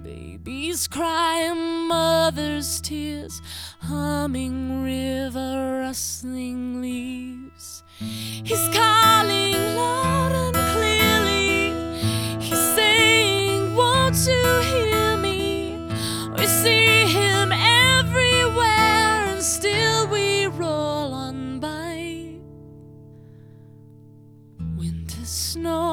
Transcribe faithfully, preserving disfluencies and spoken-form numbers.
Babies crying, mothers' tears, humming river, rustling leaves. He's calling loud and clearly. He's saying, won't you hear me? We see him everywhere, and still we roll on by. Winter snow